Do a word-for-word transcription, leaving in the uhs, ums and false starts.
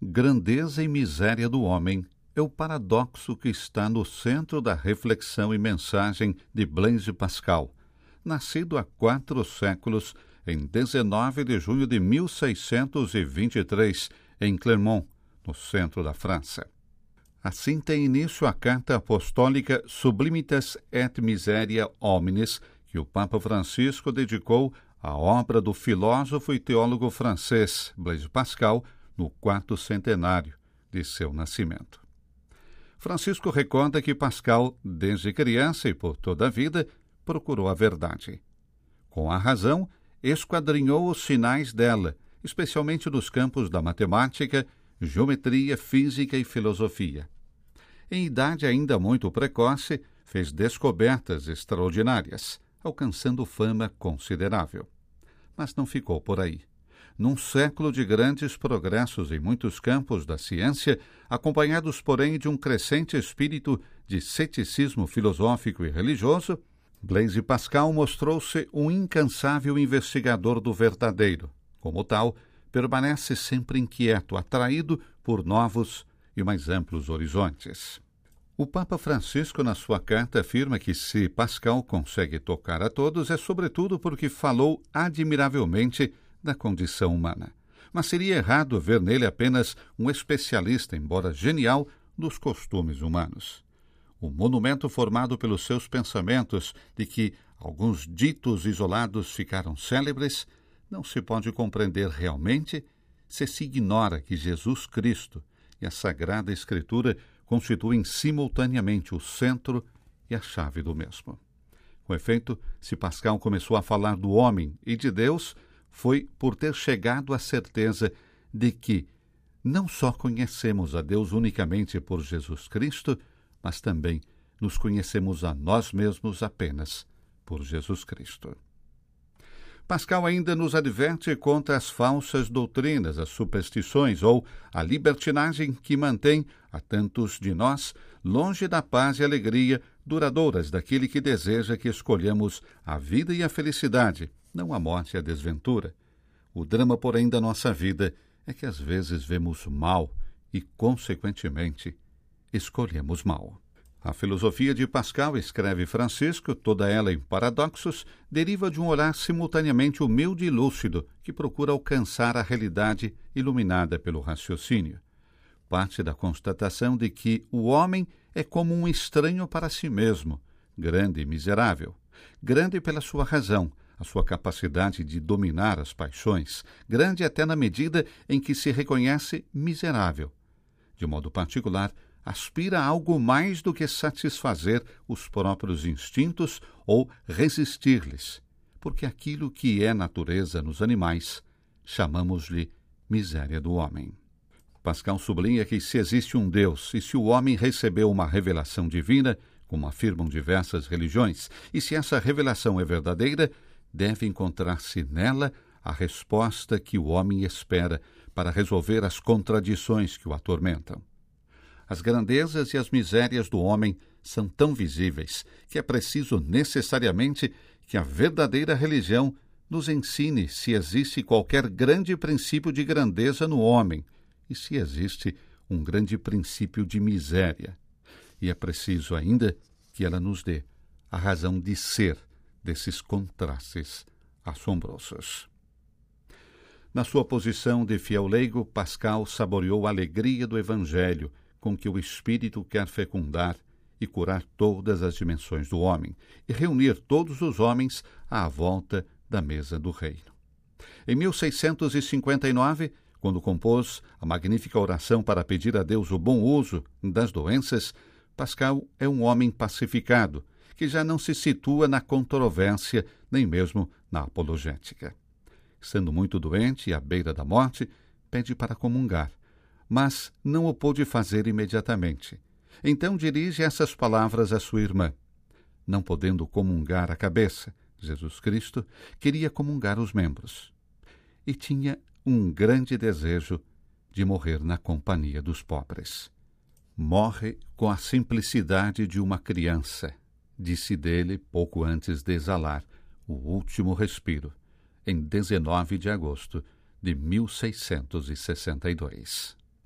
Grandeza e miséria do homem é o paradoxo que está no centro da reflexão e mensagem de Blaise Pascal, nascido há quatro séculos, em dezenove de junho de mil seiscentos e vinte e três, em Clermont, no centro da França. Assim tem início a carta apostólica Sublimitas et Miseria Hominis, que o Papa Francisco dedicou à obra do filósofo e teólogo francês Blaise Pascal, no quarto centenário de seu nascimento. Francisco recorda que Pascal, desde criança e por toda a vida, procurou a verdade. Com a razão, esquadrinhou os sinais dela, especialmente nos campos da matemática, geometria, física e filosofia. Em idade ainda muito precoce, fez descobertas extraordinárias, alcançando fama considerável. Mas não ficou por aí. Num século de grandes progressos em muitos campos da ciência, acompanhados, porém, de um crescente espírito de ceticismo filosófico e religioso, Blaise Pascal mostrou-se um incansável investigador do verdadeiro. Como tal, permanece sempre inquieto, atraído por novos e mais amplos horizontes. O Papa Francisco, na sua carta, afirma que se Pascal consegue tocar a todos é sobretudo porque falou admiravelmente da condição humana. Mas seria errado ver nele apenas um especialista, embora genial, dos costumes humanos. O monumento formado pelos seus pensamentos, de que alguns ditos isolados ficaram célebres, não se pode compreender realmente se se ignora que Jesus Cristo e a Sagrada Escritura constituem simultaneamente o centro e a chave do mesmo. Com efeito, se Pascal começou a falar do homem e de Deus, foi por ter chegado à certeza de que não só conhecemos a Deus unicamente por Jesus Cristo, mas também nos conhecemos a nós mesmos apenas por Jesus Cristo. Pascal ainda nos adverte contra as falsas doutrinas, as superstições ou a libertinagem que mantém a tantos de nós longe da paz e alegria duradouras daquele que deseja que escolhamos a vida e a felicidade, não a morte e a desventura. O drama, porém, da nossa vida é que às vezes vemos mal e, consequentemente, escolhemos mal. A filosofia de Pascal, escreve Francisco, toda ela em paradoxos, deriva de um olhar simultaneamente humilde e lúcido que procura alcançar a realidade iluminada pelo raciocínio. Parte da constatação de que o homem é como um estranho para si mesmo, grande e miserável, grande pela sua razão, a sua capacidade de dominar as paixões, grande até na medida em que se reconhece miserável. De modo particular, aspira a algo mais do que satisfazer os próprios instintos ou resistir-lhes, porque aquilo que é natureza nos animais, chamamos-lhe miséria do homem. Pascal sublinha que se existe um Deus e se o homem recebeu uma revelação divina, como afirmam diversas religiões, e se essa revelação é verdadeira, deve encontrar-se nela a resposta que o homem espera para resolver as contradições que o atormentam. As grandezas e as misérias do homem são tão visíveis que é preciso necessariamente que a verdadeira religião nos ensine se existe qualquer grande princípio de grandeza no homem e se existe um grande princípio de miséria. E é preciso ainda que ela nos dê a razão de ser desses contrastes assombrosos. Na sua posição de fiel leigo, Pascal saboreou a alegria do Evangelho, com que o Espírito quer fecundar e curar todas as dimensões do homem e reunir todos os homens à volta da mesa do reino. Em mil seiscentos e cinquenta e nove, quando compôs a magnífica oração para pedir a Deus o bom uso das doenças, Pascal é um homem pacificado, que já não se situa na controvérsia, nem mesmo na apologética. Estando muito doente e à beira da morte, pede para comungar, mas não o pôde fazer imediatamente. Então dirige essas palavras à sua irmã. Não podendo comungar a cabeça, Jesus Cristo queria comungar os membros. E tinha um grande desejo de morrer na companhia dos pobres. Morre com a simplicidade de uma criança, disse dele pouco antes de exalar o último respiro, em dezenove de agosto de mil seiscentos e sessenta e dois.